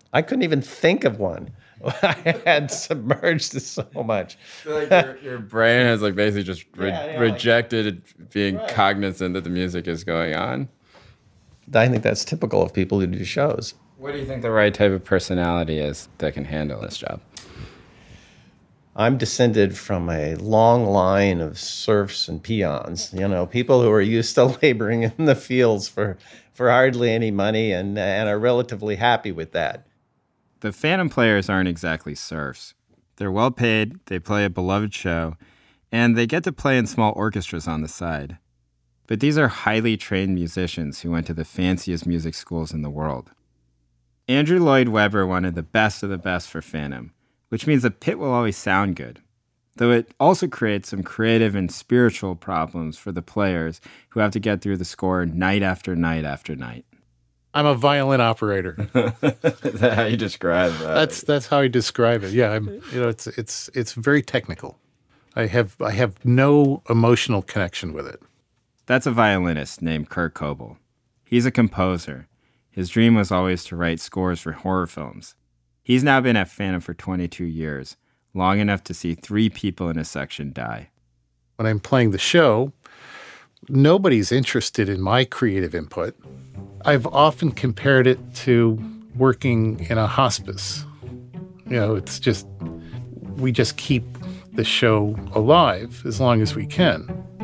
I couldn't even think of one. I had submerged so much. So like your, your brain has like basically just re- Yeah, yeah, rejected like, being right. cognizant that the music is going on. I think that's typical of people who do shows. What do you think the right type of personality is that can handle this job? I'm descended from a long line of serfs and peons, you know, people who are used to laboring in the fields for, for hardly any money and, and are relatively happy with that. The Phantom players aren't exactly serfs. They're well paid, they play a beloved show, and they get to play in small orchestras on the side. But these are highly trained musicians who went to the fanciest music schools in the world. Andrew Lloyd Webber wanted the best of the best for Phantom, which means the pit will always sound good, though it also creates some creative and spiritual problems for the players who have to get through the score night after night after night. I'm a violin operator. Is that how you describe that? That's that's how I describe it. Yeah, I'm, you know, it's it's it's very technical. I have I have no emotional connection with it. That's a violinist named Kurt Coble. He's a composer. His dream was always to write scores for horror films. He's now been at Phantom for twenty-two years, long enough to see three people in a section die. When I'm playing the show, nobody's interested in my creative input. I've often compared it to working in a hospice. You know, it's just, we just keep the show alive as long as we can.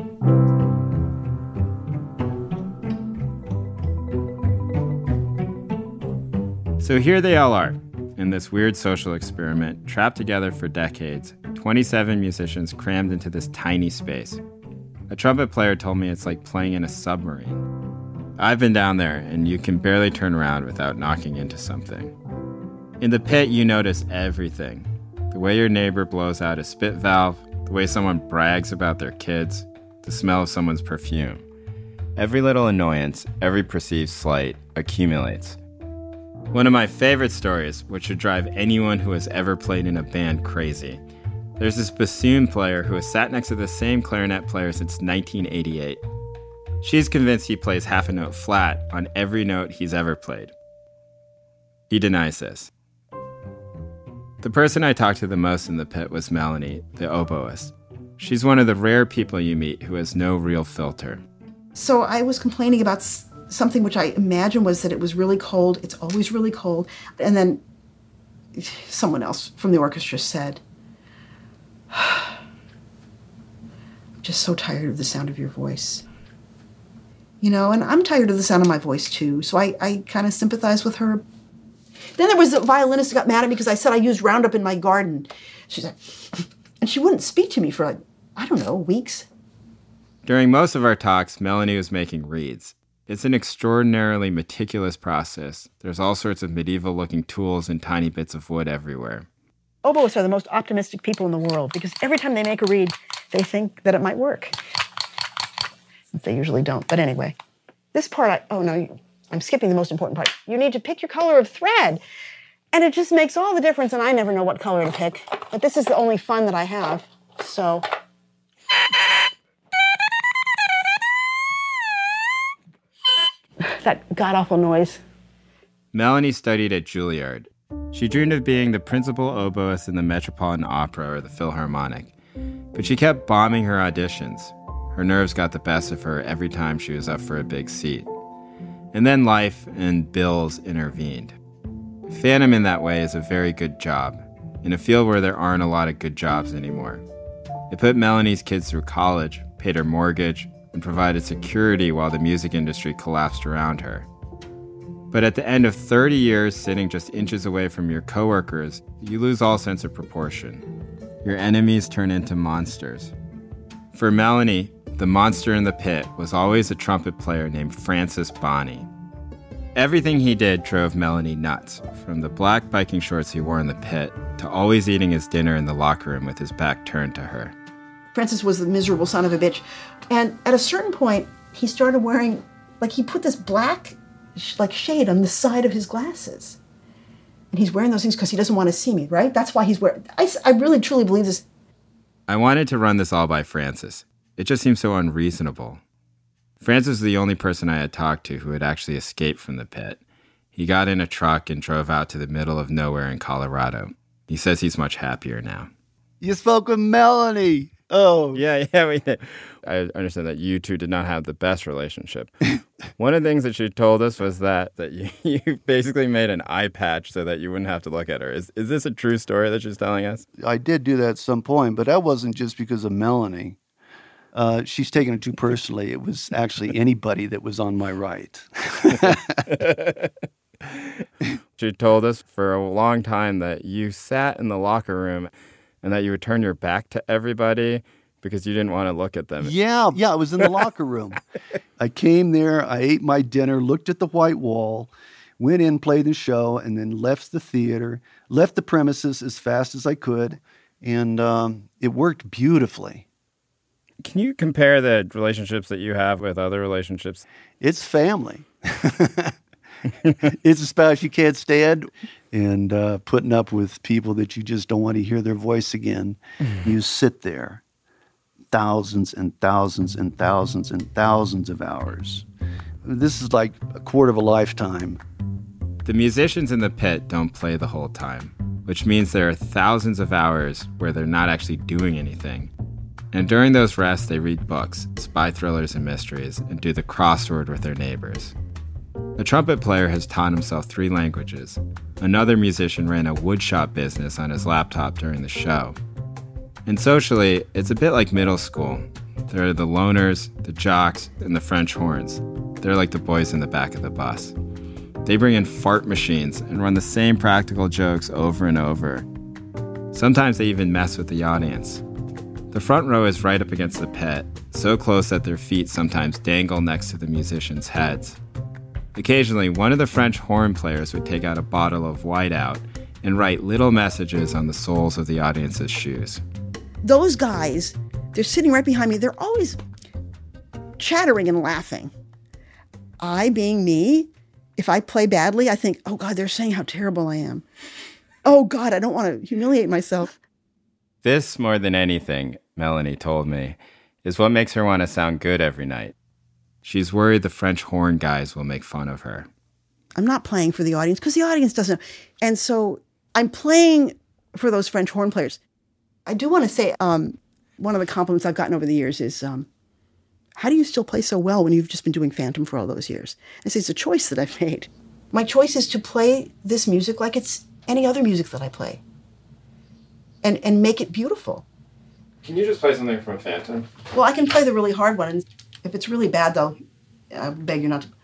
So here they all are, in this weird social experiment, trapped together for decades, twenty-seven musicians crammed into this tiny space. A trumpet player told me it's like playing in a submarine. I've been down there, and you can barely turn around without knocking into something. In the pit, you notice everything. The way your neighbor blows out a spit valve, the way someone brags about their kids, the smell of someone's perfume. Every little annoyance, every perceived slight, accumulates. One of my favorite stories, which should drive anyone who has ever played in a band crazy. There's this bassoon player who has sat next to the same clarinet player since nineteen eighty-eight. She's convinced he plays half a note flat on every note he's ever played. He denies this. The person I talked to the most in the pit was Melanie, the oboist. She's one of the rare people you meet who has no real filter. So I was complaining about s- something which I imagine was that it was really cold. It's always really cold. And then someone else from the orchestra said, I'm just so tired of the sound of your voice. You know, and I'm tired of the sound of my voice too, so I, I kind of sympathize with her. Then there was a violinist who got mad at me because I said I used Roundup in my garden. She's like, and she wouldn't speak to me for like, I don't know, weeks. During most of our talks, Melanie was making reeds. It's an extraordinarily meticulous process. There's all sorts of medieval-looking tools and tiny bits of wood everywhere. Oboists are the most optimistic people in the world because every time they make a reed, they think that it might work. They usually don't, but anyway. This part, I, oh no, I'm skipping the most important part. You need to pick your color of thread. And it just makes all the difference, and I never know what color to pick. But this is the only fun that I have, so. That god-awful noise. Melanie studied at Juilliard. She dreamed of being the principal oboist in the Metropolitan Opera or the Philharmonic. But she kept bombing her auditions. Her nerves got the best of her every time she was up for a big seat. And then life and bills intervened. Phantom in that way is a very good job, in a field where there aren't a lot of good jobs anymore. It put Melanie's kids through college, paid her mortgage, and provided security while the music industry collapsed around her. But at the end of thirty years sitting just inches away from your coworkers, you lose all sense of proportion. Your enemies turn into monsters. For Melanie, the monster in the pit was always a trumpet player named Francis Bonney. Everything he did drove Melanie nuts, from the black biking shorts he wore in the pit to always eating his dinner in the locker room with his back turned to her. Francis was the miserable son of a bitch. And at a certain point, he started wearing, like he put this black like shade on the side of his glasses. And he's wearing those things because he doesn't want to see me, right? That's why he's wearing, I, I really truly believe this. I wanted to run this all by Francis. It just seemed so unreasonable. Francis was the only person I had talked to who had actually escaped from the pit. He got in a truck and drove out to the middle of nowhere in Colorado. He says he's much happier now. You spoke with Melanie. Oh. Yeah, yeah, we did. I understand that you two did not have the best relationship. One of the things that she told us was that, that you, you basically made an eye patch so that you wouldn't have to look at her. Is, is this a true story that she's telling us? I did do that at some point, but that wasn't just because of Melanie. Uh, she's taken it too personally. It was actually anybody that was on my right. She told us for a long time that you sat in the locker room and that you would turn your back to everybody because you didn't want to look at them. Yeah, yeah, I was in the locker room. I came there, I ate my dinner, looked at the white wall, went in, played the show, and then left the theater, left the premises as fast as I could, and um, it worked beautifully. Can you compare the relationships that you have with other relationships? It's family. It's a spouse you can't stand, and uh, putting up with people that you just don't want to hear their voice again. Mm. You sit there thousands and thousands and thousands and thousands of hours. This is like a quarter of a lifetime. The musicians in the pit don't play the whole time, which means there are thousands of hours where they're not actually doing anything. And during those rests, they read books, spy thrillers and mysteries, and do the crossword with their neighbors. A trumpet player has taught himself three languages. Another musician ran a woodshop business on his laptop during the show. And socially, it's a bit like middle school. There are the loners, the jocks, and the French horns. They're like the boys in the back of the bus. They bring in fart machines and run the same practical jokes over and over. Sometimes they even mess with the audience. The front row is right up against the pit, so close that their feet sometimes dangle next to the musicians' heads. Occasionally, one of the French horn players would take out a bottle of whiteout and write little messages on the soles of the audience's shoes. Those guys, they're sitting right behind me. They're always chattering and laughing. I, being me, if I play badly, I think, oh, God, they're saying how terrible I am. Oh, God, I don't want to humiliate myself. This, more than anything, Melanie told me, is what makes her want to sound good every night. She's worried the French horn guys will make fun of her. I'm not playing for the audience because the audience doesn't know. And so I'm playing for those French horn players. I do want to say um, one of the compliments I've gotten over the years is, um, how do you still play so well when you've just been doing Phantom for all those years? I say it's a choice that I've made. My choice is to play this music like it's any other music that I play and, and make it beautiful. Can you just play something from Phantom? Well, I can play the really hard one. And if it's really bad, though, I beg you not to.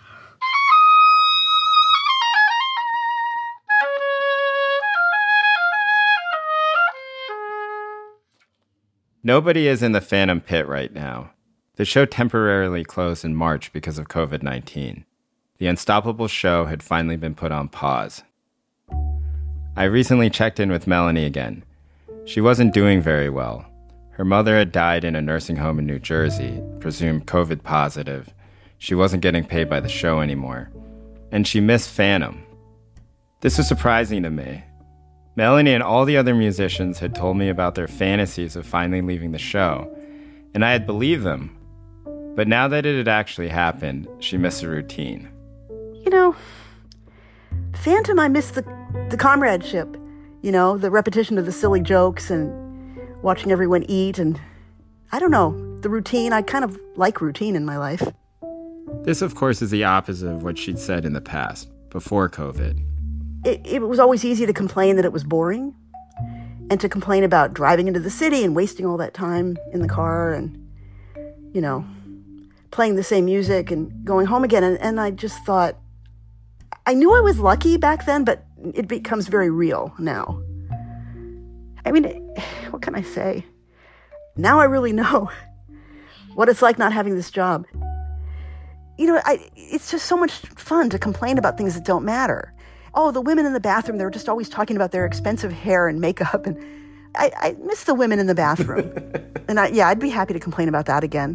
Nobody is in the Phantom pit right now. The show temporarily closed in March because of covid nineteen. The Unstoppable show had finally been put on pause. I recently checked in with Melanie again. She wasn't doing very well. Her mother had died in a nursing home in New Jersey, presumed COVID positive. She wasn't getting paid by the show anymore. And she missed Phantom. This was surprising to me. Melanie and all the other musicians had told me about their fantasies of finally leaving the show, and I had believed them. But now that it had actually happened, she missed the routine. You know, Phantom, I miss the, the comradeship, you know, the repetition of the silly jokes and watching everyone eat, and I don't know, the routine. I kind of like routine in my life. This, of course, is the opposite of what she'd said in the past, before COVID. It, it was always easy to complain that it was boring and to complain about driving into the city and wasting all that time in the car and, you know, playing the same music and going home again. And, and I just thought, I knew I was lucky back then, but it becomes very real now. I mean, what can I say? Now I really know what it's like not having this job. You know, I, it's just so much fun to complain about things that don't matter. Oh, the women in the bathroom, they were just always talking about their expensive hair and makeup. And I, I miss the women in the bathroom. and I, yeah, I'd be happy to complain about that again.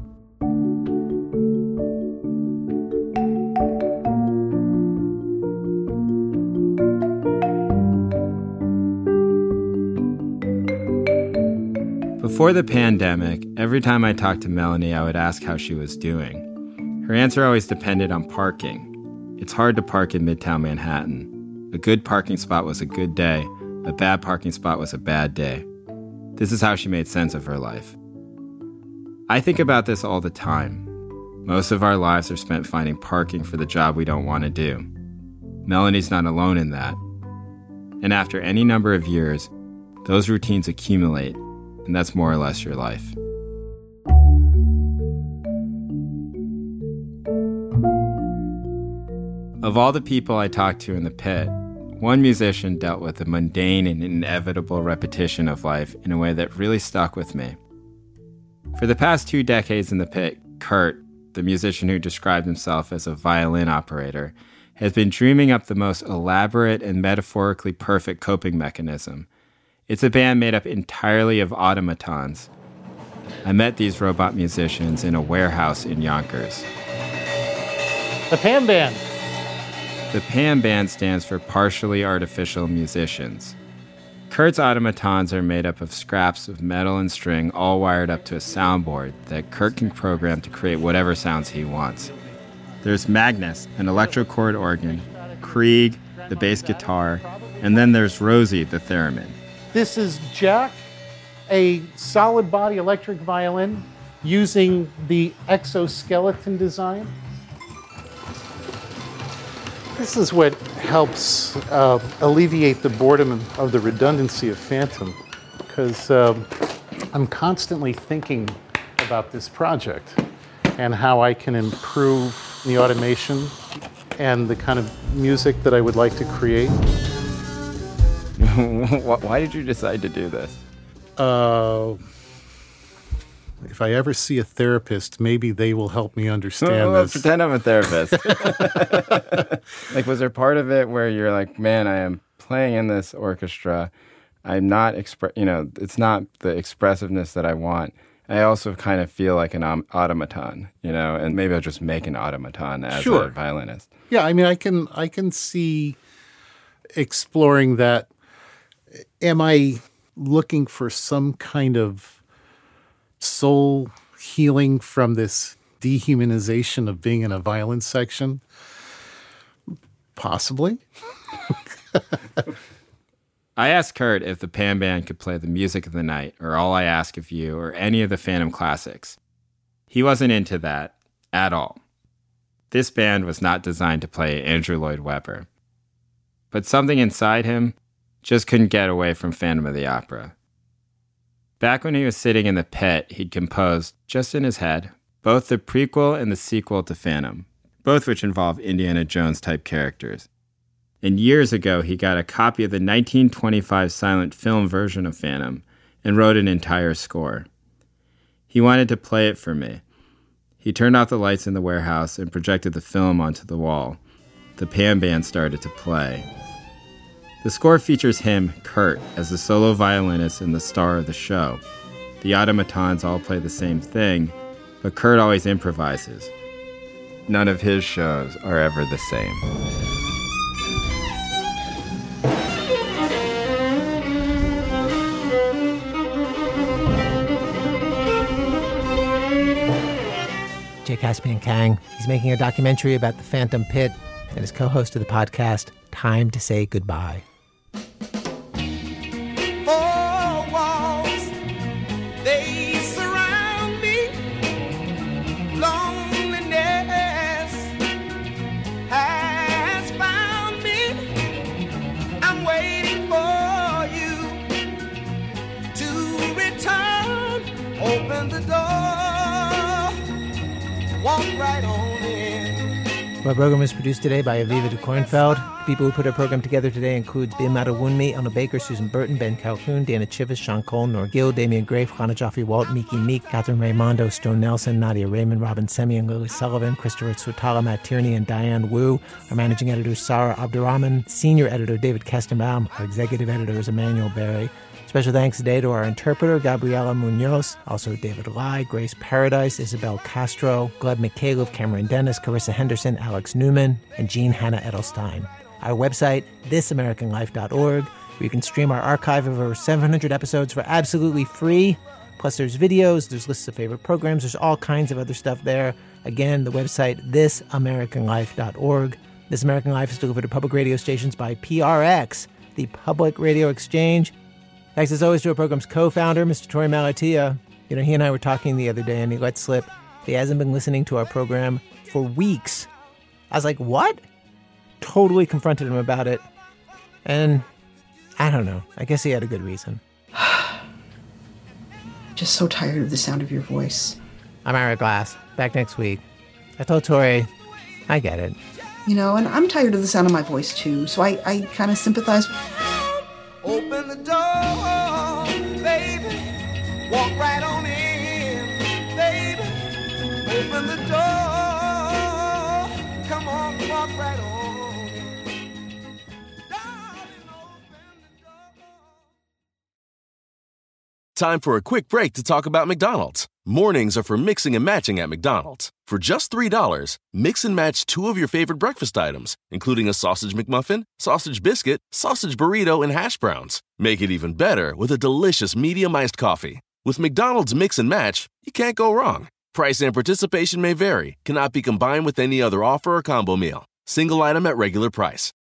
Before the pandemic, every time I talked to Melanie, I would ask how she was doing. Her answer always depended on parking. It's hard to park in Midtown Manhattan. A good parking spot was a good day. A bad parking spot was a bad day. This is how she made sense of her life. I think about this all the time. Most of our lives are spent finding parking for the job we don't want to do. Melanie's not alone in that. And after any number of years, those routines accumulate, and that's more or less your life. Of all the people I talked to in the pit, one musician dealt with the mundane and inevitable repetition of life in a way that really stuck with me. For the past two decades in the pit, Kurt, the musician who described himself as a violin operator, has been dreaming up the most elaborate and metaphorically perfect coping mechanism. It's a band made up entirely of automatons. I met these robot musicians in a warehouse in Yonkers. The Pan Band. The Pan Band stands for Partially Artificial Musicians. Kurt's automatons are made up of scraps of metal and string all wired up to a soundboard that Kurt can program to create whatever sounds he wants. There's Magnus, an electrochord organ, Krieg, the bass guitar, and then there's Rosie, the theremin. This is Jack, a solid body electric violin using the exoskeleton design. This is what helps uh, alleviate the boredom of the redundancy of Phantom, because um, I'm constantly thinking about this project and how I can improve the automation and the kind of music that I would like to create. Why did you decide to do this? Uh, if I ever see a therapist, maybe they will help me understand oh, this. Pretend I'm a therapist. Like, was there part of it where you're like, man, I am playing in this orchestra. I'm not, expre- you know, it's not the expressiveness that I want. I also kind of feel like an um, automaton, you know, and maybe I'll just make an automaton as Sure. a violinist. Yeah, I mean, I can I can see exploring that. Am I looking for some kind of soul healing from this dehumanization of being in a violin section? Possibly. I asked Kurt if the Pan Band could play the music of the night, or All I Ask of You, or any of the Phantom classics. He wasn't into that at all. This band was not designed to play Andrew Lloyd Webber. But something inside him just couldn't get away from Phantom of the Opera. Back when he was sitting in the pit, he'd composed, just in his head, both the prequel and the sequel to Phantom, both which involve Indiana Jones-type characters. And years ago, he got a copy of the nineteen twenty-five silent film version of Phantom and wrote an entire score. He wanted to play it for me. He turned off the lights in the warehouse and projected the film onto the wall. The Pan Band started to play. The score features him, Kurt, as the solo violinist and the star of the show. The automatons all play the same thing, but Kurt always improvises. None of his shows are ever the same. J. Caspian Kang. He's making a documentary about the Phantom Pit and is co-host of the podcast Time to Say Goodbye. Four walls, they surround me. Loneliness has found me. I'm waiting for you to return. Open the door, walk right on in. Our program was produced today by Aviva de Kornfeld. People who put our program together today includes Bim Adewunmi, Elna Baker, Susan Burton, Ben Calhoun, Dana Chivas, Sean Cole, Nor Gill, Damian Grafe, Hannah Joffrey Walt, Miki Meek, Catherine Raimondo, Stone Nelson, Nadia Raymond, Robin Semian, Lily Sullivan, Christopher Tsutala, Matt Tierney, and Diane Wu. Our managing editor is Sarah Abdurrahman. Senior editor David Kestenbaum. Our executive editor is Emmanuel Berry. Special thanks today to our interpreter, Gabriela Munoz, also David Lai, Grace Paradise, Isabel Castro, Gleb McCaleb, Cameron Dennis, Carissa Henderson, Alex Newman, and Jean Hannah Edelstein. Our website, this american life dot org, where you can stream our archive of over seven hundred episodes for absolutely free. Plus there's videos, there's lists of favorite programs, there's all kinds of other stuff there. Again, the website, this american life dot org. This American Life is delivered to public radio stations by P R X, the Public Radio Exchange. Thanks as always to our program's co-founder, Mister Torey Malatia. You know, he and I were talking the other day, and he let slip he hasn't been listening to our program for weeks. I was like, what? Totally confronted him about it. And I don't know. I guess he had a good reason. Just so tired of the sound of your voice. I'm Ira Glass. Back next week. I told Torey, I get it. You know, and I'm tired of the sound of my voice too, so I, I kind of sympathize. Open the door, baby. Walk right on in, baby. Open the door. Come on, walk right on in. Time for a quick break to talk about McDonald's. Mornings are for mixing and matching at McDonald's. For just three dollars, mix and match two of your favorite breakfast items, including a sausage McMuffin, sausage biscuit, sausage burrito, and hash browns. Make it even better with a delicious medium iced coffee. With McDonald's Mix and Match, you can't go wrong. Price and participation may vary, cannot be combined with any other offer or combo meal. Single item at regular price.